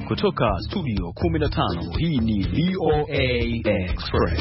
Kutoka studio 15, hii ni VOA Express.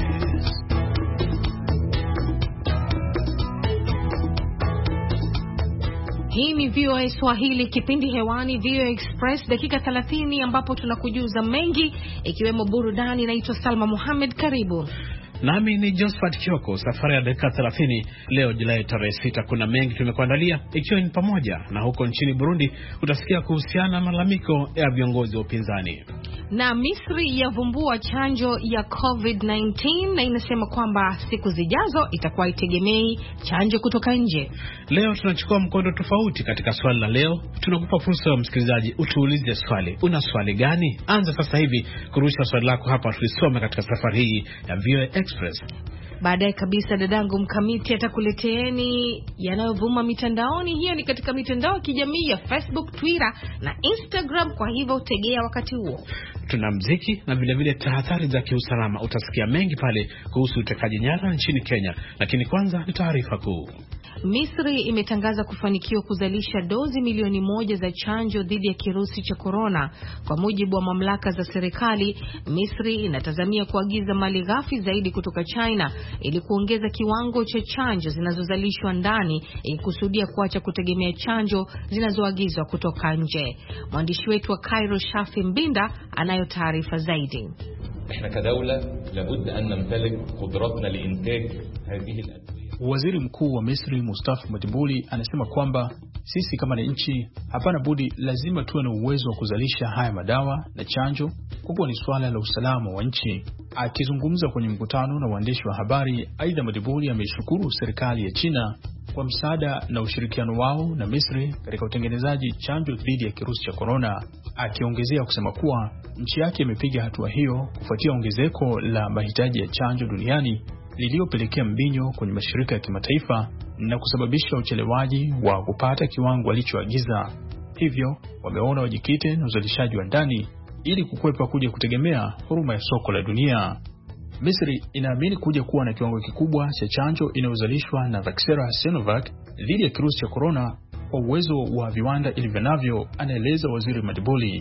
Hii ni VOA Swahili, kipindi hewani VOA Express, dakika 30 ambapo tunakujuza mengi ikiwemo burudani. Naitwa Salma Mohamed, karibu. Nami ni Josephat Kioko. Safari ya dakika 30 leo Julai tarehe 6. Kuna mengi tumekuandalia, ikiwa ni pamoja na huko nchini Burundi utasikia kuhusiana na malalamiko ya viongozi wa upinzani. Na Misri yavumbua chanjo ya COVID-19 na inasema kwamba siku zijazo itakuwa itegemei chanjo kutoka nje. Leo tunachukua mkondo tofauti katika swali la leo. Tunakupa fursa ya msikilizaji utuulize swali. Una swali gani? Anza sasa hivi kurusha swali lako hapa tulisome katika safari hii ya VOA Express. Baadaye kabisa dadangu Mkamiti atakuleteeni yanayovuma mitandaoni. Hiyo ni katika mitandao ya kijamii ya Facebook, Twitter na Instagram, kwa hivyo tegea wakati huo. Tuna mziki na vile tahadhari za kiusalama. Utasikia mengi pale kuhusu utekaji nyara nchini Kenya, lakini kwanza ni taarifa kuu. Misri imetangaza kufanikiwa kuzalisha dozi milioni 1 za chanjo dhidi ya kirusi cha corona. Kwa mujibu wa mamlaka za serikali, Misri inatazamia kuagiza malighafi zaidi kutoka China ili kuongeza kiwango cha chanjo zinazozalishwa ndani, ikikusudia kuacha kutegemea chanjo zinazoagizwa kutoka nje. Mwandishi wetu wa Cairo, Shafi Mbinda, anayo taarifa zaidi. احنا كدولة لابد أن نمتلك قدراتنا لإنتاج هذه الأدوية. Waziri Mkuu wa Misri Mustafa Madibuli anasema kwamba sisi kama ni nchi hapana budi, lazima tuwe na uwezo wa kuzalisha haya madawa na chanjo, kwa kuwa ni swala la usalama wa nchi. Akizungumza kwenye mkutano na waandishi wa habari, aidha Madibuli ameshukuru serikali ya China kwa msaada na ushirikiano wao na Misri katika utengenezaji chanjo dhidi ya kirusi cha corona, akiongezea kusema kuwa nchi yake imepiga hatua hiyo kufuatia ongezeko la mahitaji ya chanjo duniani lililopelekea mbinyo kwenye mashirika ya kimataifa na kusababisha uchelewaji wa kupata kiwango walichoagiza. Hivyo wameona wajikite na uzalishaji wa ndani ili kukwepa kuja kutegemea huruma ya soko la dunia. Misri inaamini kuja kuwa na kiwango kikubwa cha chanjo inayozalishwa na Vaxera Sinovac dhidi ya kirusi cha corona kwa uwezo wa viwanda ilivyonavyo, anaeleza Waziri Madibuli.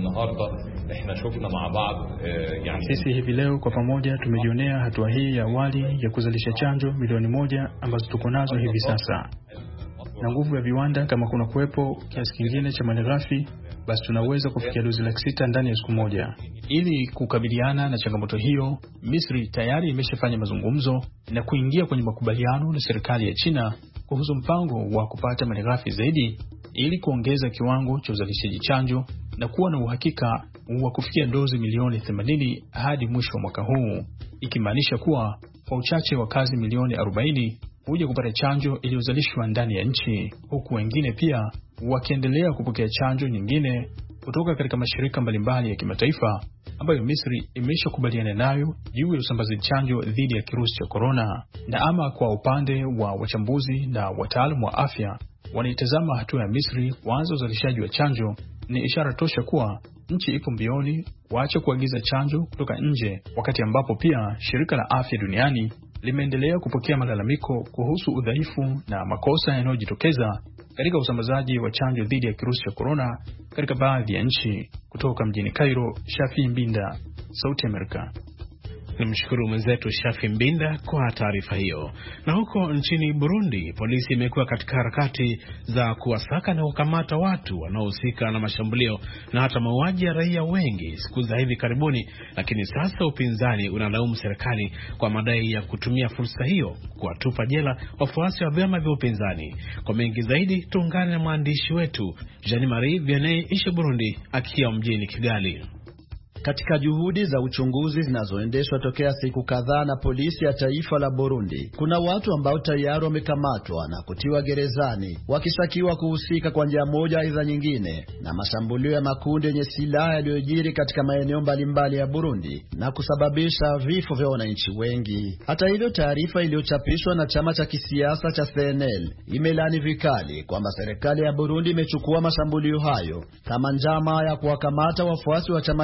Sisi hivi leo kwa pamoja tumejionea hatua hii ya awali ya kuzalisha chanjo milioni 1 ambazo tuko nazo hivi sasa. Na nguvu ya viwanda, kama kuna kuwepo kiasi kingine cha malighafi, basi tunaweza kufikia dozi 600,000 ndani ya siku moja. Ili kukabiliana na changamoto hiyo, Misri tayari imeshafanya mazungumzo na kuingia kwenye makubaliano na serikali ya China kuhusu mpango wa kupata malighafi zaidi ili kuongeza kiwango cha uzalishaji chanjo na kuwa na uhakika wa kufikia dozi milioni 80 hadi mwisho wa mwaka huu, ikimaanisha kuwa kwa uchache wa kazi milioni 40 huja kupata chanjo iliyozalishwa ndani ya nchi, huku wengine pia wakiendelea kupokea chanjo nyingine kutoka katika mashirika mbalimbali ya kimataifa ambayo Misri imeshakubaliana nayo juu ya usambazaji chanjo dhidi ya kirusi cha corona. Na ama kwa upande wa wachambuzi na wataalamu wa afya, wanaitazama hatua ya Misri kuanza uzalishaji wa chanjo ni ishara tosha kuwa nchi ipo mbioni kuacha kuagiza chanjo kutoka nje, wakati ambapo pia shirika la afya duniani limeendelea kupokea malalamiko kuhusu udhaifu na makosa yanayojitokeza katika usambazaji wa chanjo dhidi ya kirusi cha corona katika baadhi ya nchi. Kutoka mjini Cairo, Shafi Mbinda, Sauti Amerika. Nimshukuru mwenzetu Shafi Mbinda kwa taarifa hiyo. Na huko nchini Burundi, polisi imekuwa katika harakati za kuwasaka na kukamata watu wanaohusika na mashambulio na hata mauaji ya raia wengi siku za hivi karibuni, lakini sasa upinzani unalaumu serikali kwa madai ya kutumia fursa hiyo kuwatupa jela wafuasi wa vyama vya upinzani. Kwa mengi zaidi tuungane na mwandishi wetu Jean Marie Vianney ishe Burundi akiwa mjini Kigali. Katika juhudi za uchunguzi zinazoendeshwa tokea siku kadhaa na polisi ya taifa la Burundi, kuna watu ambao tayari wamekamatwa na kutiwa gerezani wakishakiwa kuhusika kwa njia moja aidha nyingine na mashambulio ya makundi yenye silaha yaliyojiri katika maeneo mbalimbali ya Burundi na kusababisha vifo vya wananchi wengi. Hata hivyo, taarifa iliyochapishwa na chama cha kisiasa cha CNL imelani vikali kwamba serikali ya Burundi imechukua mashambulio hayo kama njama ya kuwakamata wafuasi wa chama hicho chenye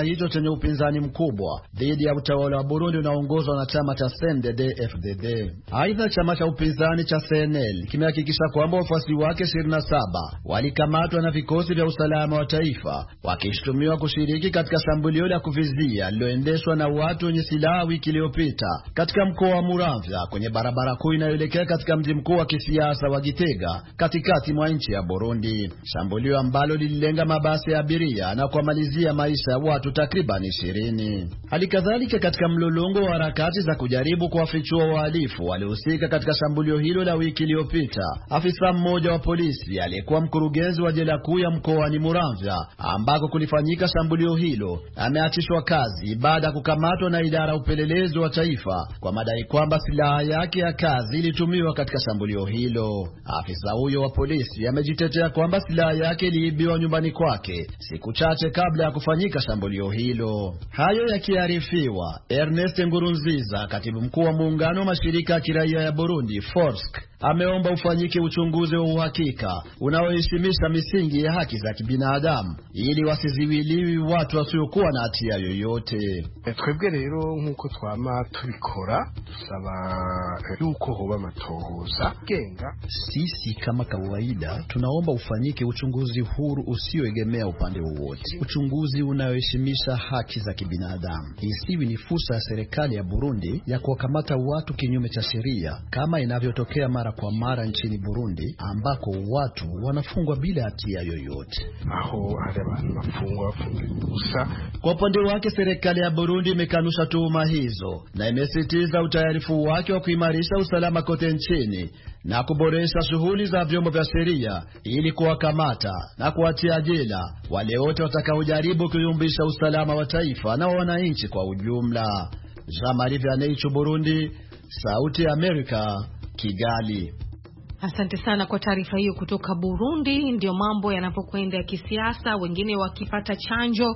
kwenye upinzani mkubwa dhidi ya utawala wa Burundi unaoongozwa na chama cha CNDD-FDD. Aidha, chama cha upinzani cha CNL kimehakikisha kwamba wafuasi wake 27 walikamatwa na vikosi vya usalama wa taifa wakishtumiwa kushiriki katika shambulio la kuvizia lililoendeshwa na watu wenye silaha wiki iliyopita katika mkoa wa Muramvya kwenye barabara kuu inayoelekea katika mji mkuu wa kisiasa wa Gitega katikati mwa nchi ya Burundi. Shambulio ambalo lililenga mabasi ya abiria na kumalizia maisha ya watu takriban 20. Halikadhalika, katika mlolongo wa harakati za kujaribu kuwafichua wahalifu waliohusika katika shambulio hilo la wiki iliyopita, afisa mmoja wa polisi aliyekuwa mkurugenzi wa jela kuu ya mkoani Muramvya ambako kulifanyika shambulio hilo ameachishwa kazi baada ya kukamatwa na idara ya upelelezi wa taifa kwa madai kwamba silaha yake ya kazi ilitumiwa katika shambulio hilo. Afisa huyo wa polisi amejitetea kwamba silaha yake iliibiwa nyumbani kwake siku chache kabla ya kufanyika shambulio hilo. Hayo yakiarifiwa, Ernest Ngurunziza, katibu mkuu wa muungano wa mashirika ya kiraia ya Burundi Forsk, ameomba ufanyike uchunguzi wa uhakika unaoheshimisha misingi ya haki za kibinadamu ili wasiziwiliwi watu wasiokuwa na hatia yoyote. Twebwe rero nkuko twama tubikora saba yuko hoba matohoza genga. Sisi kama kawaida tunaomba ufanyike uchunguzi huru usioegemea upande wowote, uchunguzi unaoheshimisha haki za kibinadamu. Isiwi ni fursa ya serikali ya Burundi ya kuwakamata watu kinyume cha sheria kama inavyotokea mara kwa mara nchini Burundi ambako watu wanafungwa bila hatia yoyote. Aho ale abantu bafungwa gusa. Kwa upande wake, serikali ya Burundi imekanusha tuhuma hizo na imesisitiza utayarifu wake wa kuimarisha usalama kote nchini na kuboresha shughuli za vyombo vya sheria ili kuwakamata na kuwatia jela wale wote watakaojaribu kuyumbisha usalama wa taifa na wananchi kwa ujumla. Jean-Marie Vianney, Burundi, Sauti ya Amerika, Kigali. Asante sana kwa taarifa hiyo kutoka Burundi. Ndio mambo yanapokwenda ya kisiasa, wengine wakipata chanjo,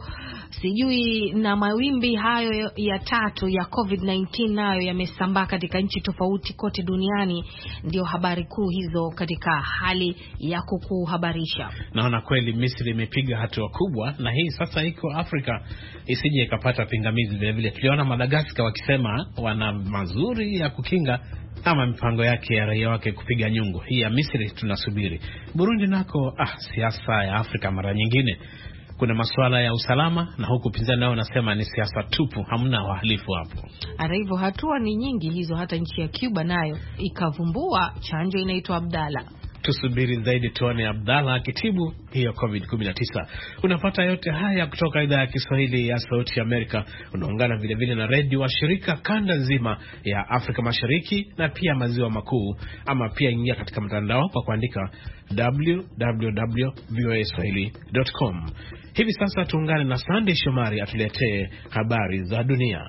sijui na mawimbi hayo ya tatu ya COVID-19 nayo yamesambaa katika nchi tofauti kote duniani. Ndio habari kuu hizo katika hali ya kukuhabarisha. Naona kweli Misri imepiga hatua kubwa, na hii sasa iko Afrika isije ikapata pingamizi. Vile vile tuliona Madagascar wakisema wana mazuri ya kukinga ama mipango yake ya raia wake kupiga nyungu. Hii ya Misri tunasubiri. Burundi nako siasa ya Afrika mara nyingine kuna masuala ya usalama, na huku pinzani nao nasema ni siasa tupu, hamna wahalifu hapo. Hata hivyo hatua ni nyingi hizo, hata nchi ya Cuba nayo ikavumbua chanjo inaitwa Abdala. Tusubiri zaidi tuone Abdalla akitibu hiyo COVID-19. Unapata yote haya kutoka idhaa ya Kiswahili ya Sauti ya Amerika. Unaungana vile vile na redio wa shirika kanda nzima ya Afrika Mashariki na pia maziwa makuu, ama pia ingia katika mtandao kwa kuandika www.voaswahili.com. Hivi sasa tuungane na Sandy Shomari atuletee habari za dunia.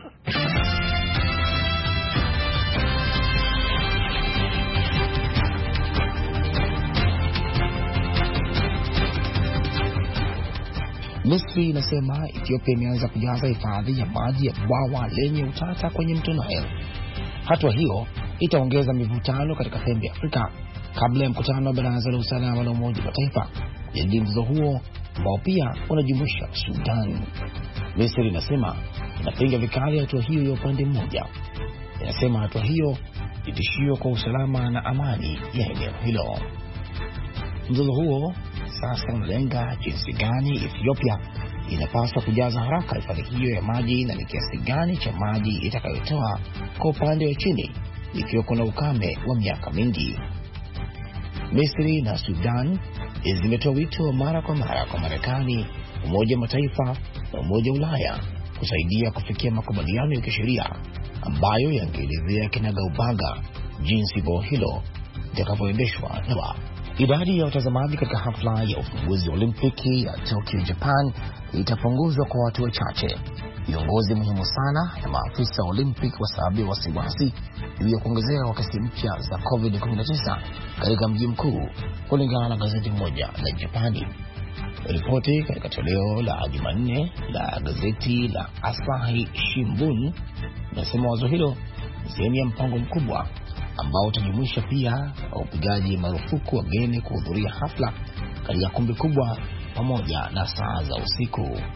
Misri inasema Ethiopia imeanza kujaza hifadhi ya maji ya bwawa lenye utata kwenye mto Nile. Hatua hiyo itaongeza mivutano katika pembe ya Afrika kabla ya mkutano wa Baraza la Usalama la Umoja wa Mataifa kujadili mzozo huo ambao pia unajumuisha Sudan. Misri inasema inapinga vikali hatua hiyo ya upande mmoja. Inasema hatua hiyo ni tishio kwa usalama na amani ya eneo hilo. Mzozo huo sasa unalenga jinsi gani Ethiopia inapaswa kujaza haraka hifadhi hiyo ya maji na ni kiasi gani cha maji itakayotoa kwa upande wa chini ikiwa kuna ukame wa miaka mingi. Misri na Sudan zimetoa wito mara kwa mara kwa Marekani, Umoja wa Mataifa na Umoja wa Ulaya kusaidia kufikia makubaliano ya kisheria ambayo yangeelezea kinagaubaga jinsi bwawa hilo litakavyoendeshwa. Idadi ya watazamaji katika hafla ya ufunguzi wa Olimpiki ya Tokyo, Japan itapunguzwa kwa watu wachache. Viongozi muhimu sana na maafisa wa Olimpiki kwa sababu ya wasiwasi juu ya kuongezeka kwa kesi mpya za COVID-19 katika mji mkuu, kulingana na gazeti moja la Japani. Ripoti katika toleo la Jumanne la gazeti la Asahi Shimbun inasema wazo hilo ni sehemu ya mpango mkubwa ambao utajumuisha pia upigaji marufuku wageni kuhudhuria hafla katika kumbi kubwa pamoja na saa za usiku.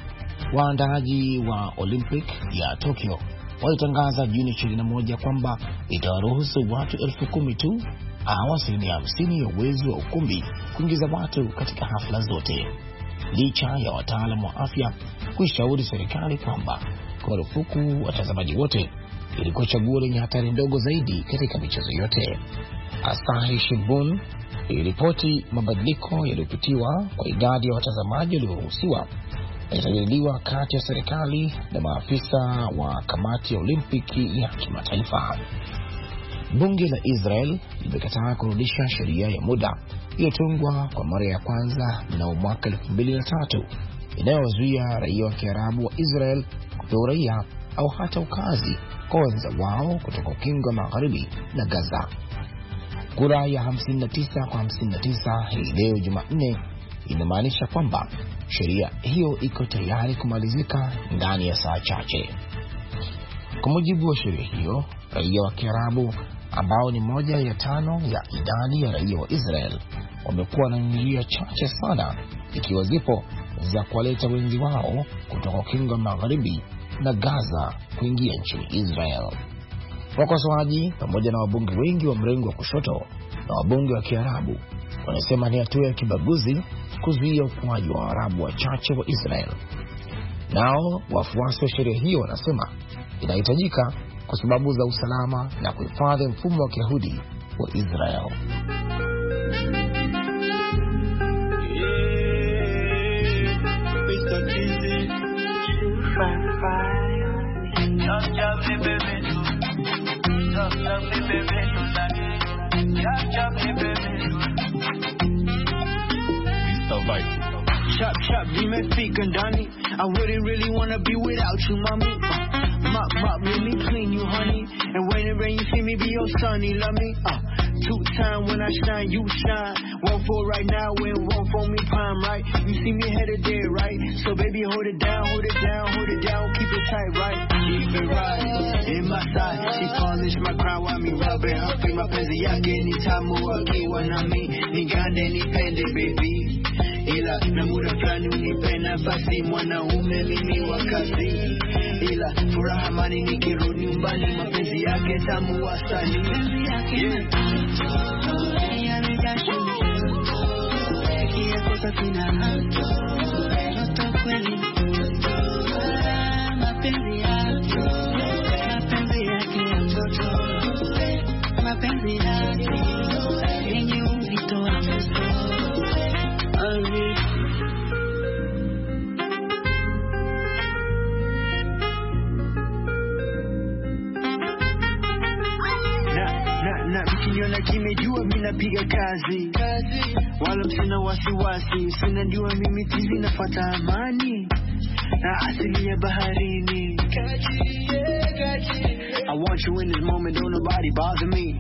Waandaaji wa Olympic ya Tokyo walitangaza Juni 21 kwamba itawaruhusu watu 10,000 tu au 50% ya uwezo wa ukumbi kuingiza watu katika hafla zote, licha ya wataalamu wa afya kuishauri serikali kwamba marufuku watazamaji wote ilikuwa chaguo lenye hatari ndogo zaidi katika michezo yote. Asahi Shimbun iliripoti mabadiliko yaliyopitiwa kwa idadi ya watazamaji walioruhusiwa yatajadiliwa kati ya serikali na maafisa wa kamati ya Olimpiki ya kimataifa. Bunge la Israel limekataa kurudisha sheria ya muda iliyotungwa kwa mara ya kwanza mnamo mwaka 2003 inayozuia raia wa Kiarabu wa Israel kupewa uraia au hata ukazi kwa wenza wao kutoka ukingo magharibi na Gaza. Kura ya 59 kwa 59 hii leo Jumanne inamaanisha kwamba sheria hiyo iko tayari kumalizika ndani ya saa chache. Kwa mujibu wa sheria hiyo, raia wa Kiarabu ambao ni 1/5 ya idadi ya raia wa Israel wamekuwa na njia chache sana, ikiwa zipo, za kuwaleta wenzi wao kutoka ukingo magharibi na Gaza kuingia nchini Israel. Wakosoaji pamoja na wabunge wengi wa mrengo wa kushoto na wabunge wa Kiarabu wanasema ni hatua ya kibaguzi kuzuia ukuaji wa Waarabu wachache wa Israel. Nao wafuasi wa sheria hiyo wanasema inahitajika kwa sababu za usalama na kuhifadhi mfumo wa Kiyahudi wa Israel. Chop chop, nimefika ndani. I wouldn't really wanna be without you, mommy. Mop mop, let me clean you, honey. And when it rain, you see me be your sunny, love me. 2 time when I shine, you shine. 1 for right now and 1 for me prime, right? You see me headed there, right? So baby, hold it down, hold it down, hold it down, keep it tight, right? Keep it right in my side. She polish my crown while me rubbing her feet. Mapenzi yake ni tamu akiwa nami, nigande nipende baby. Ila na muda fulani unipe nafasi, mwanaume mimi wa kazi. Ila furaha mani nikirudi nyumbani, mapenzi yake tamu wasani. Mapenzi yake na kimejua mimi napiga kazi wala msina wasiwasi, sina jua mimi tizi nafuata amani na asili ya baharini. I want you in this moment, don't nobody bother me.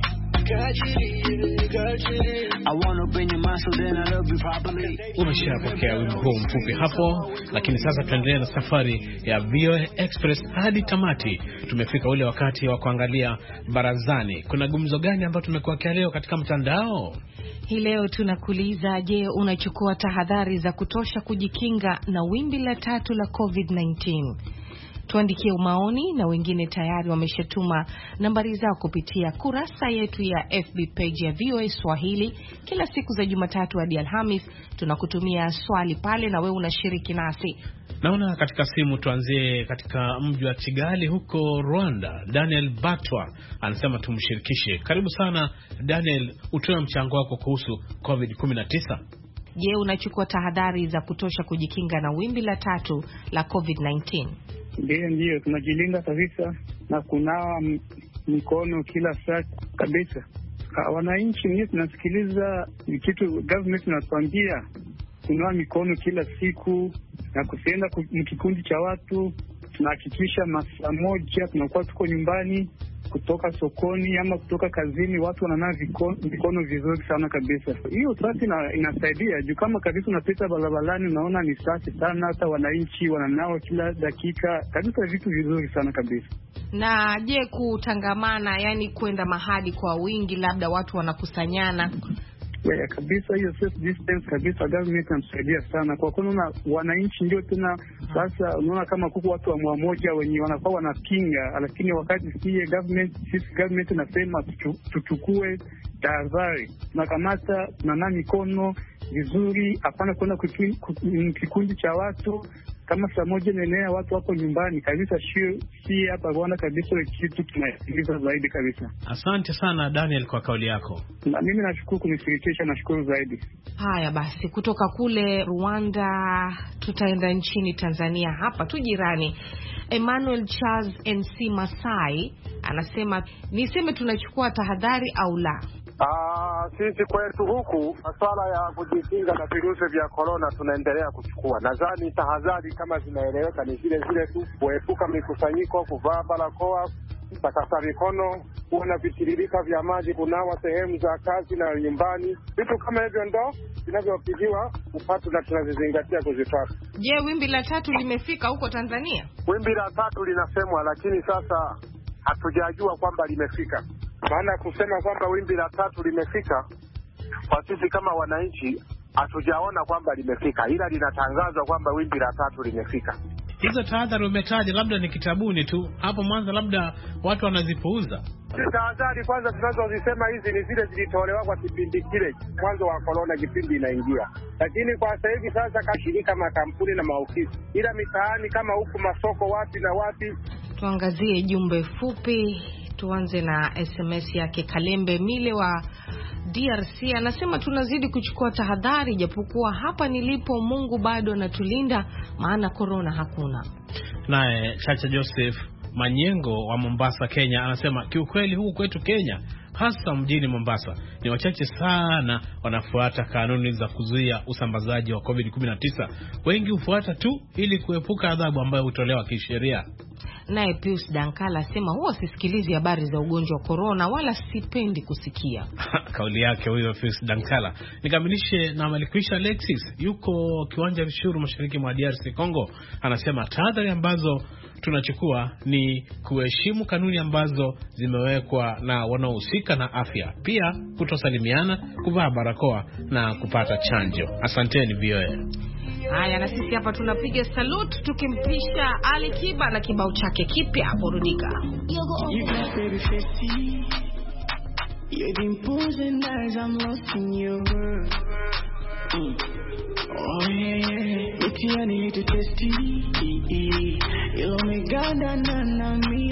Umeshapokea wimbo huu mfupi hapo, lakini sasa tuendelee na safari ya VOA Express hadi tamati. Tumefika ule wakati wa kuangalia barazani. Kuna gumzo gani ambalo tumekuwekea leo katika mtandao? Hii leo tunakuuliza, je, unachukua tahadhari za kutosha kujikinga na wimbi la 3 la COVID-19? Tuandikie maoni, na wengine tayari wameshatuma nambari zao kupitia kurasa yetu ya FB page ya VOA Swahili. Kila siku za Jumatatu hadi Alhamis tunakutumia swali pale na wewe unashiriki nasi. Naona katika simu, tuanzie katika mji wa Kigali huko Rwanda. Daniel Batwa anasema tumshirikishe. Karibu sana Daniel, utoe mchango wako kuhusu COVID-19. Je, unachukua tahadhari za kutosha kujikinga na wimbi la 3 la COVID-19? Ndio, tunajilinda kabisa na kunawa mikono kila saa kabisa. Wananchi wenyewe tunasikiliza kitu government inatuambia, kunawa mikono kila siku na kusienda mkikundi cha watu. Tunahakikisha masaa moja tunakuwa tuko nyumbani, kutoka sokoni ama kutoka kazini watu wananawa mikono vizuri sana kabisa. Hiyo usafi inasaidia juu kama kabisa unapita barabarani unaona ni safi sana, hata wananchi wananawa kila dakika kabisa, vitu vizuri sana kabisa. Na je, kutangamana, yani kwenda mahali kwa wingi, labda watu wanakusanyana, kabisa hiyo self distance kabisa, government inamsaidia sana kwa kuwa wananchi ndio tena sasa. Unaona kama kuko watu wa mmoja wenye wanakuwa wanapinga, lakini wakati sisi government nasema tuchukue tahadhari, tunakamata tunanawa mikono vizuri, hapana kwenda kikundi cha watu kama saa moja nenea watu wako nyumbani kabisa. Si hapa Rwanda kabisa, kitu tunasikiliza zaidi kabisa. Asante sana Daniel kwa kauli yako. Na mimi nashukuru kunishirikisha, nashukuru zaidi. Haya basi, kutoka kule Rwanda tutaenda nchini Tanzania, hapa tu jirani. Emmanuel Charles NC Masai anasema, niseme tunachukua tahadhari au la? Sisi kwetu huku masuala ya kujikinga na virusi vya corona tunaendelea kuchukua. Nadhani tahadhari kama zinaeleweka ni zile tu: kuepuka mikusanyiko, kuvaa barakoa, kutakasa mikono, kuwa na vitiririka vya maji, kunawa sehemu za kazi na nyumbani. Vitu kama hivyo ndo vinavyopigiwa upatu na tunazizingatia kuzifuata. Je, wimbi la 3 limefika huko Tanzania? Wimbi la 3 linasemwa, lakini sasa hatujajua kwamba limefika. Maana kusema kwamba wimbi la 3 limefika, kwa sisi kama wananchi hatujaona kwamba limefika, ila linatangazwa kwamba wimbi la 3 limefika. Hizo tahadhari umetaja labda ni kitabuni tu hapo mwanzo, labda watu wanazipuuza. Tahadhari kwanza tunazozisema hizi ni zile zilitolewa kwa kipindi kile mwanzo wa corona, kipindi inaingia. Lakini kwa sasa hivi sasa kashirika makampuni na maofisi, ila mitaani kama huku masoko wapi na wapi. Tuangazie jumbe fupi. Tuanze na SMS yake Kalembe Mile wa DRC, anasema tunazidi kuchukua tahadhari, japokuwa hapa nilipo Mungu bado anatulinda, maana corona hakuna. Naye Chacha Joseph Manyengo wa Mombasa, Kenya, anasema kiukweli huku kwetu Kenya, hasa mjini Mombasa, ni wachache sana wanafuata kanuni za kuzuia usambazaji wa COVID-19. Wengi hufuata tu ili kuepuka adhabu ambayo hutolewa kisheria. Naye Pius Dankala asema huwa sisikilizi habari za ugonjwa wa corona wala sipendi kusikia. Kauli yake huyo Pius Dankala. Nikamilishe na Malikwisha Alexis, yuko kiwanja Rushuru mashariki mwa DRC Congo, anasema tahadhari ambazo tunachukua ni kuheshimu kanuni ambazo zimewekwa na wanaohusika na afya, pia kutosalimiana, kuvaa barakoa na kupata chanjo. Asanteni VOA. Haya, na sisi hapa tunapiga salute tukimpisha Ali Kiba na kibao chake kipya burudika. Oh yeah, I need to test it. You me ganda na me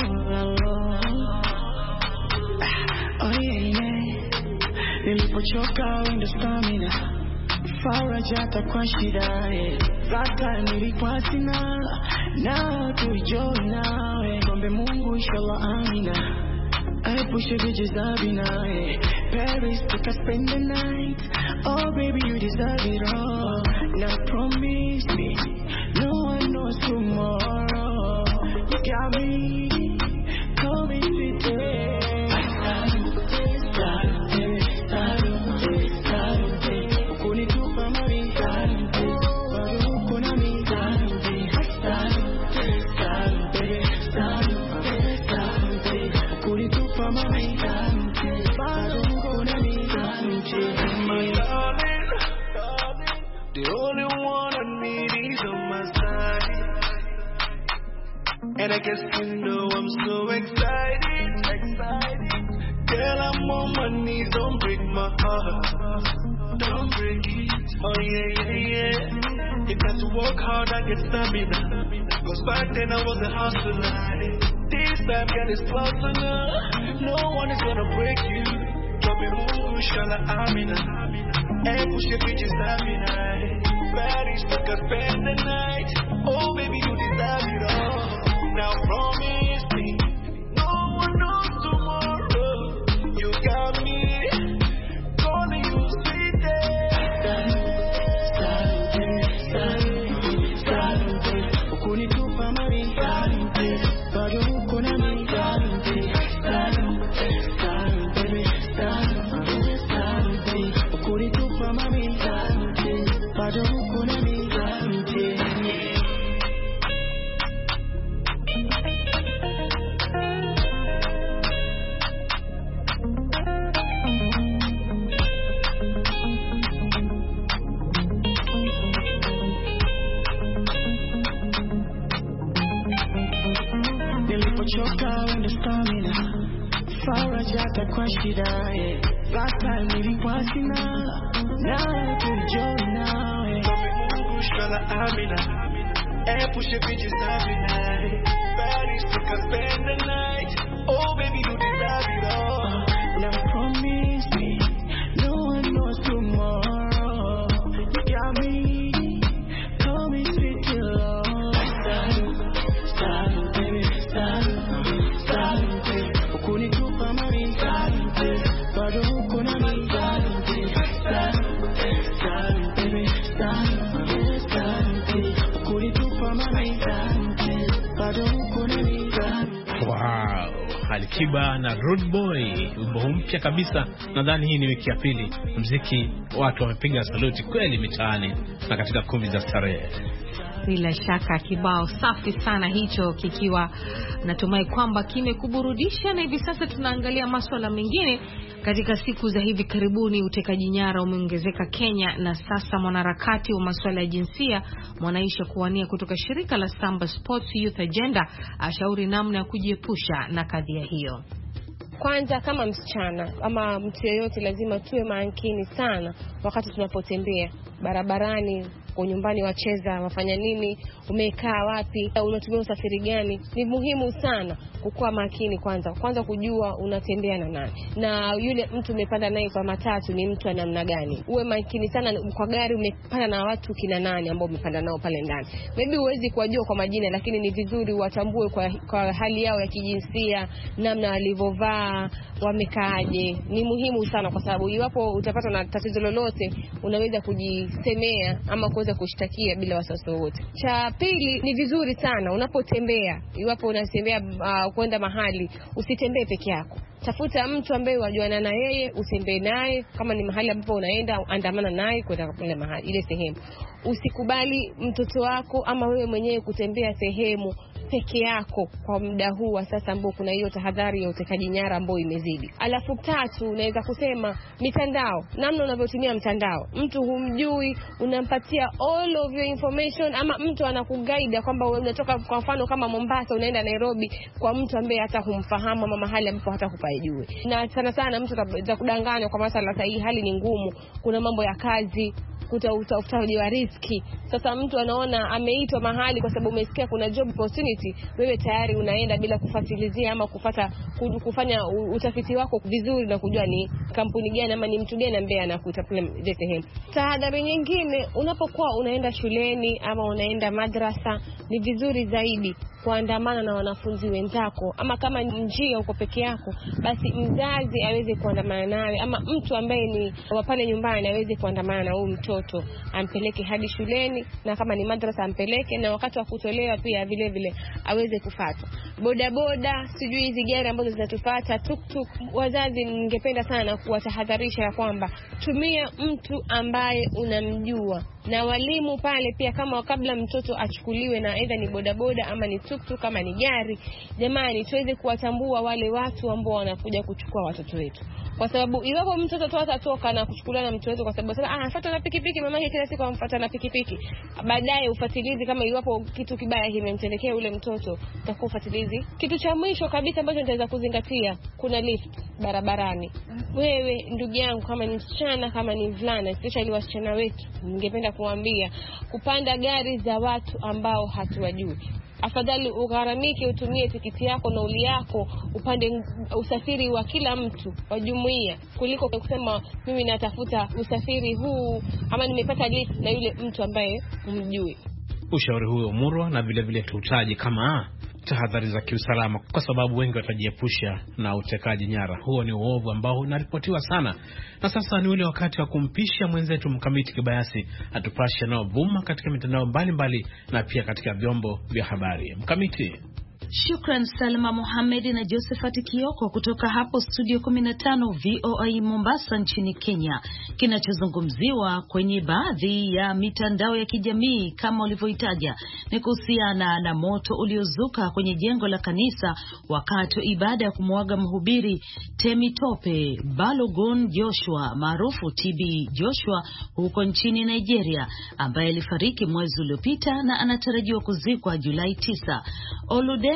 oh yeah, nilipochoka wenda stamina, faraja kwa shida, zaka nilikuwa sina, na tujoin nawe, kombe Mungu inshallah amina. I push your bitches up in Paris, take us spend the night. Oh baby, you deserve it all. Now promise me, no one knows tomorrow. You got me, call me today. And I guess you know I'm so excited. Girl, I'm on my knees, don't break my heart. Don't break it. Oh yeah. If I have to work hard, I get stamina. Cause back then I was a hustler. This time, girl, it's personal. No one is gonna break you. Drop it, move, shala, amina. And push your bitches, amina. Paris, took us spend the night. Oh baby, you deserve it all. Now promise me, no one knows tomorrow. You got me, calling you sweet day. Salute, ukunitupa mami, salute, bado uko na mimi, salute, ukunitupa mami, salute, bado uko na mimi, salute. kwa shida last time nilikuwa sina na kujiona Mungu shala amina push your bitches every night bodies took a spend the night oh baby you deserve it all now promise me no one knows tomorrow you got me call me sweet love stop baby stop ukunitupa mami bado uko na mimi stop baby stop ukunitupa mami bado uko na mimi. Wow, Alikiba na Rude Boy, wimbo mpya kabisa. Nadhani hii ni wiki ya pili muziki watu wamepiga saluti kweli mitaani na katika kumbi za starehe. Bila shaka kibao safi sana hicho, kikiwa natumai kwamba kimekuburudisha. Na hivi sasa tunaangalia masuala mengine. Katika siku za hivi karibuni utekaji nyara umeongezeka Kenya, na sasa mwanaharakati wa masuala ya jinsia Mwanaisha Kuwania kutoka shirika la Samba Sports Youth Agenda ashauri namna ya kujiepusha na kadhia hiyo. Kwanza kama msichana ama mtu yeyote lazima tuwe makini sana wakati tunapotembea barabarani, kwa nyumbani, wacheza, wafanya nini, umekaa wapi, unatumia usafiri gani. Ni muhimu sana kukuwa makini kwanza kujua unatembea na nani, na yule mtu umepanda naye kwa matatu ni mtu wa namna gani. Uwe makini sana kwa gari, umepanda na watu kina nani ambao umepanda nao pale ndani. Maybe huwezi kuwajua kwa majina, lakini ni vizuri watambue kwa hali yao ya kijinsia, namna walivovaa, wamekaaje. Ni muhimu sana, kwa sababu iwapo utapata na tatizo lolote unaweza kujisemea ama kuweza kushtakia bila wasiwasi wote. Cha pili, ni vizuri sana unapotembea, iwapo unatembea kwenda mahali, usitembee peke yako. Tafuta mtu ambaye wajuana na yeye, utembee naye. Kama ni mahali ambapo unaenda, andamana naye kwenda kule mahali ile sehemu. Usikubali mtoto wako ama wewe mwenyewe kutembea sehemu peke yako kwa muda huu wa sasa ambao kuna hiyo tahadhari ya utekaji nyara ambao imezidi. Alafu tatu, unaweza kusema mitandao, namna unavyotumia mtandao. Mtu humjui, unampatia all of your information, ama mtu anakuguide kwamba unatoka kwa mfano kama Mombasa unaenda Nairobi kwa mtu ambaye hata humfahamu ama mahali ambapo hata hupajui. Na sana sana mtu za kudanganywa kwa masala sahihi, hali ni ngumu. Kuna mambo ya kazi, utafutaji wa riski. Sasa mtu anaona ameitwa mahali kwa sababu umesikia kuna job opportunity, wewe tayari unaenda bila kufuatilizia ama kufanya utafiti wako vizuri na kujua ni kampuni gani ama ni mtu gani ambaye anakuita kule sehemu. Tahadhari nyingine, unapokuwa unaenda shuleni ama unaenda madrasa, ni vizuri zaidi kuandamana na wanafunzi wenzako, ama kama njia uko peke yako, basi mzazi aweze kuandamana nawe, ama mtu ambaye ni wa pale nyumbani aweze kuandamana na huyu mtoto, ampeleke hadi shuleni, na kama ni madrasa ampeleke, na wakati wa kutolewa pia vile vile aweze kufuata bodaboda, sijui hizi gari ambazo zinatufuata, tuktuk. Wazazi ningependa sana kuwatahadharisha ya kwamba tumia mtu ambaye unamjua, na walimu pale pia, kama kabla mtoto achukuliwe na aidha ni bodaboda ama ni tuktuk kama ni gari, jamani tuweze kuwatambua wale watu ambao wanakuja kuchukua watoto wetu. Kwa sababu iwapo mtoto atatoka na kuchukuliwa na mtu wetu kwa sababu sasa anafuata na pikipiki, mamake kila siku amfuata na pikipiki, baadaye ufuatilizi kama iwapo kitu kibaya kimemtelekea ule mtoto, utakuwa ufuatilizi. Kitu cha mwisho kabisa ambacho nitaweza kuzingatia, kuna lift barabarani. Wewe ndugu yangu, kama ni msichana kama ni mvulana, especially wasichana wetu, ningependa kuambia kupanda gari za watu ambao hatuwajui. Afadhali ugharamike, utumie tikiti yako na uli yako, upande usafiri wa kila mtu wa jumuiya, kuliko kusema mimi natafuta usafiri huu ama nimepata lift na yule mtu ambaye umjui. Ushauri huo murwa, na vile vile tutaji kama tahadhari za kiusalama, kwa sababu wengi watajiepusha na utekaji nyara. Huo ni uovu ambao unaripotiwa sana. Na sasa ni ule wakati wa kumpisha mwenzetu Mkamiti Kibayasi atupashe nao vuma katika mitandao mbalimbali na pia katika vyombo vya habari. Mkamiti. Shukran Salma Mohamed na Josephat Kioko kutoka hapo studio 15 VOA Mombasa nchini Kenya. Kinachozungumziwa kwenye baadhi ya mitandao ya kijamii kama ulivyoitaja ni kuhusiana na moto uliozuka kwenye jengo la kanisa wakati wa ibada ya kumwaga mhubiri Temitope Balogun Joshua maarufu TB Joshua huko nchini Nigeria, ambaye alifariki mwezi uliopita na anatarajiwa kuzikwa Julai 9. Oludemi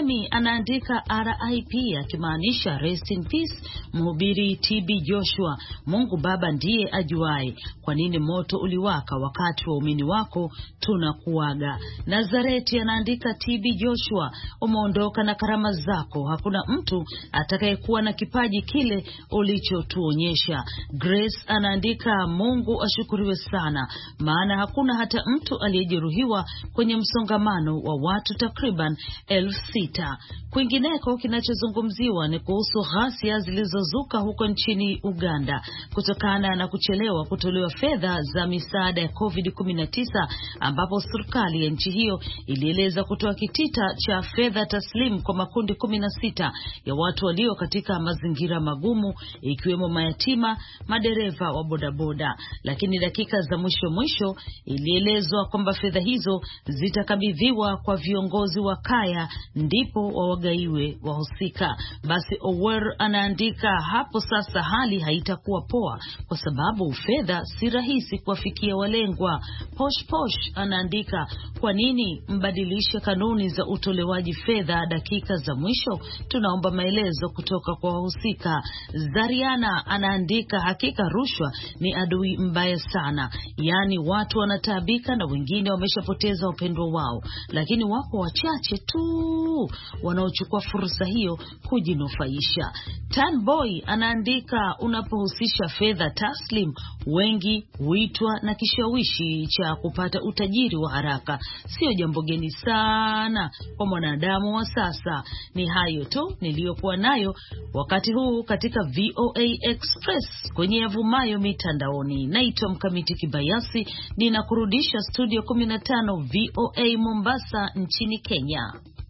Temi anaandika RIP akimaanisha rest in peace mhubiri TB Joshua. Mungu Baba ndiye ajuae kwa nini moto uliwaka wakati waumini wako tunakuaga. Nazareti anaandika TB Joshua, umeondoka na karama zako, hakuna mtu atakayekuwa na kipaji kile ulichotuonyesha. Grace anaandika Mungu ashukuriwe sana, maana hakuna hata mtu aliyejeruhiwa kwenye msongamano wa watu takriban 6,000. Kwingineko kinachozungumziwa ni kuhusu ghasia zilizozuka huko nchini Uganda kutokana na kuchelewa kutolewa fedha za misaada ya COVID-19, ambapo serikali ya nchi hiyo ilieleza kutoa kitita cha fedha taslimu kwa makundi 16 ya watu walio katika mazingira magumu, ikiwemo mayatima, madereva wa bodaboda. Lakini dakika za mwisho ilielezwa kwamba fedha hizo zitakabidhiwa kwa viongozi wa kaya ndipo wawagaiwe wahusika. Basi Ower anaandika hapo sasa hali haitakuwa poa kwa sababu fedha si rahisi kuwafikia walengwa. Posh anaandika kwa nini mbadilishe kanuni za utolewaji fedha dakika za mwisho? Tunaomba maelezo kutoka kwa wahusika. Zariana anaandika hakika rushwa ni adui mbaya sana, yani watu wanataabika na wengine wameshapoteza wapendwa wao, lakini wapo wachache tu wanaochukua fursa hiyo kujinufaisha. Tanboy anaandika unapohusisha fedha taslim, wengi huitwa na kishawishi cha kupata utajiri wa haraka. Sio jambo geni sana kwa mwanadamu wa sasa. Ni hayo tu niliyokuwa nayo wakati huu katika VOA Express kwenye yavumayo mitandaoni. Naitwa Mkamiti Kibayasi, ninakurudisha studio 15 VOA Mombasa nchini Kenya.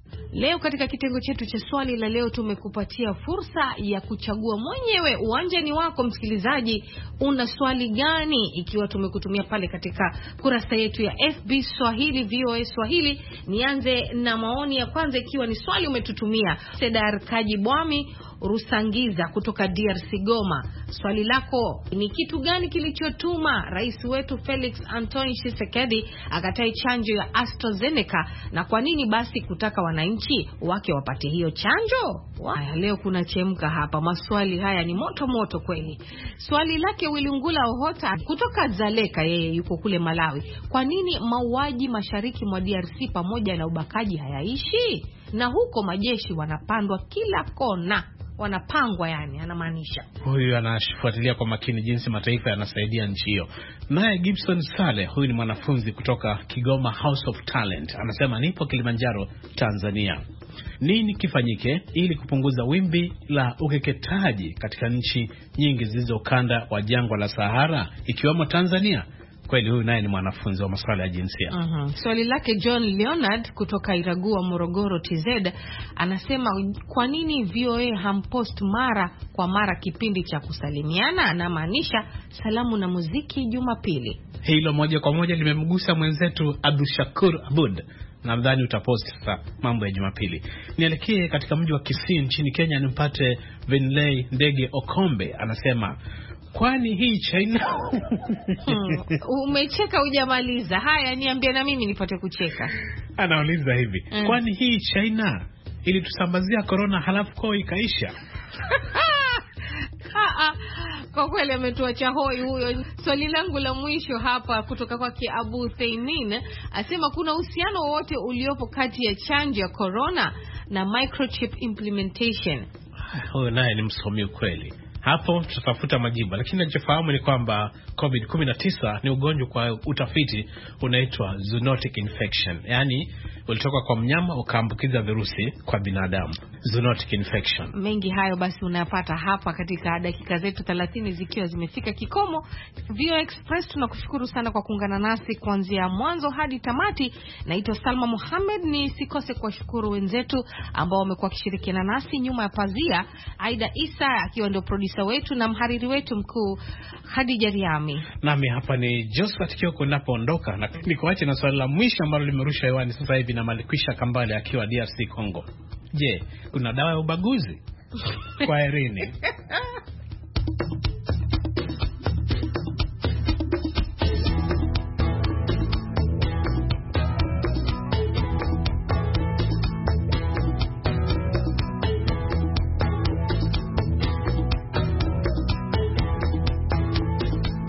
Leo katika kitengo chetu cha swali la leo tumekupatia fursa ya kuchagua mwenyewe. Uwanja ni wako msikilizaji, una swali gani? Ikiwa tumekutumia pale katika kurasa yetu ya FB Swahili VOA Swahili. Nianze na maoni ya kwanza, ikiwa ni swali umetutumia Sedar Kajibwami Rusangiza kutoka DRC Goma. Swali lako ni kitu gani kilichotuma rais wetu Felix Antoine Tshisekedi akatai chanjo ya AstraZeneca, na kwa nini basi kutaka wananchi wake wapate hiyo chanjo? Leo kuna chemka hapa, maswali haya ni moto kweli. Swali lake Wilungula Ohota kutoka Zaleka, yeye yuko kule Malawi. Kwa nini mauaji mashariki mwa DRC pamoja na ubakaji hayaishi? Na huko majeshi wanapandwa kila kona, wanapangwa, yani anamaanisha. Huyu anafuatilia kwa makini jinsi mataifa yanasaidia nchi hiyo. Naye Gibson Sale, huyu ni mwanafunzi kutoka Kigoma House of Talent, anasema nipo Kilimanjaro, Tanzania. Nini kifanyike ili kupunguza wimbi la ukeketaji katika nchi nyingi zilizokanda wa jangwa la Sahara ikiwemo Tanzania? Kweli huyu naye ni mwanafunzi wa masuala ya jinsia. Swali lake John Leonard kutoka Iragua Morogoro TZ anasema kwa nini VOA hampost mara kwa mara kipindi cha kusalimiana? Anamaanisha salamu na muziki Jumapili. Hilo moja kwa moja limemgusa mwenzetu Abdushakur Abud. Nadhani utapost sasa mambo ya Jumapili. Nielekee katika mji wa Kisii nchini Kenya nimpate Vinley Ndege Okombe, anasema kwani hii China Umecheka hujamaliza. Haya, niambie na mimi nipate kucheka. Anauliza hivi, kwani hii China ili tusambazia corona halafu kwa ikaisha? Kwa kweli ametuacha hoi huyo. Swali langu la mwisho hapa kutoka kwa Abu Thaimin, asema kuna uhusiano wote uliopo kati ya chanjo ya corona na microchip implementation? Huyo naye ni msomi kweli. Hapo tutafuta majibu, lakini ninachofahamu ni kwamba COVID-19 ni ugonjwa kwa utafiti unaitwa zoonotic infection. Yani ulitoka kwa mnyama ukaambukiza virusi kwa binadamu. Zoonotic infection. Mengi hayo basi unayapata hapa katika dakika zetu 30 zikiwa zimefika kikomo. VOA Express tunakushukuru sana kwa kuungana nasi kuanzia mwanzo hadi tamati. Naitwa Salma Mohamed, nisikose kuwashukuru wenzetu ambao wamekuwa wakishirikiana nasi nyuma ya pazia. Aida Isa akiwa ndio producer wetu na mhariri wetu mkuu Khadija Riami. Nami hapa ni Josephat Kioko napoondoka, na nikuache na swali la mwisho ambalo limerusha hewani sasa hivi na Malikwisha Kambale akiwa DRC Congo. Je, kuna dawa ya ubaguzi? Kwaherini.